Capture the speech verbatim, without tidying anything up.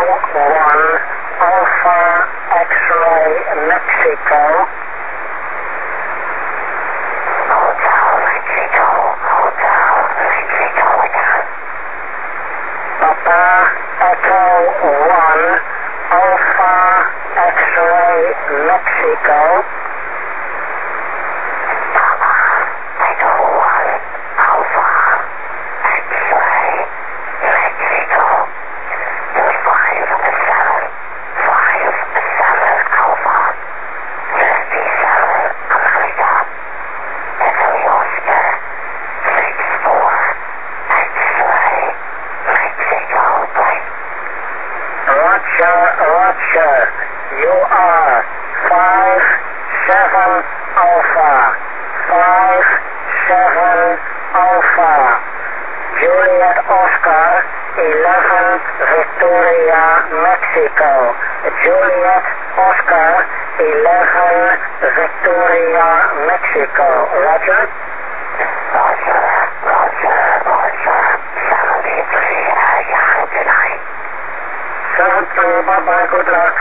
one, Alpha X-ray Mexico. Hotel Mexico, Hotel Mexico again. Papa Echo one, Alpha X-ray Mexico. Papa Echo one, Alpha X-ray Mexico. There's five seven, five seven Alpha, fifty-seven America. Echo Oscar, six four, X-ray Mexico, please. Roger, Roger, you are five seven Alpha, five seven Alpha, Juliet Oscar, eleven Victoria, Mexico. Juliet Oscar, eleven Victoria, Mexico. Roger? Roger, Roger, Roger, seventy-three, uh, yeah, good night. seventy-three, bye-bye, good luck.